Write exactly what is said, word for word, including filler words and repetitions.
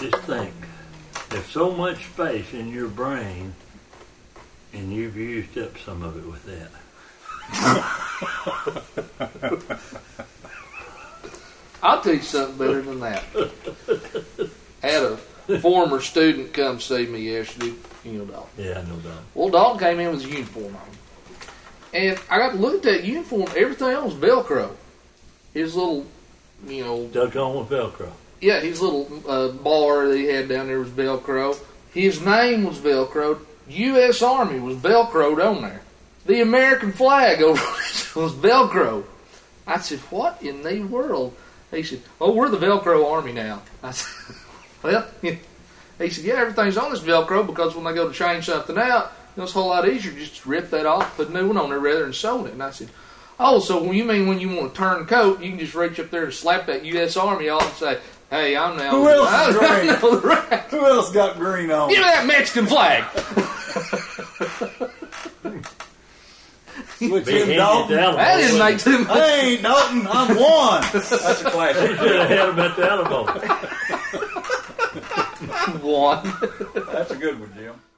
Just think, there's so much space in your brain, and you've used up some of it with that. I'll tell you something better than that. I had a former student come see me yesterday. You know, Dalton. Yeah, no doubt. Well, Dalton came in with his uniform on. And I got to look at that uniform. Everything else was Velcro. His little, you know... Stuck on with Velcro. Yeah, his little uh, bar that he had down there was Velcro. His name was Velcroed. U S Army was Velcroed on there. The American flag over it was Velcro. I said, what in the world? He said, oh, we're the Velcro Army now. I said, well, he said, yeah, everything's on this Velcro because when they go to change something out, you know, it's a whole lot easier just to rip that off, put a new one on there rather than sewing it. And I said, oh, so when you mean when you want to turn coat, you can just reach up there and slap that U S Army off and say, hey, I'm now... Who else is green? Right. Who else got green on? Give me that Mexican flag! Switch Be in, handy Dalton. down. That didn't make too much. Hey, Dalton, I'm one. That's a You classic. should have had him at the elbow. One. That's a good one, Jim.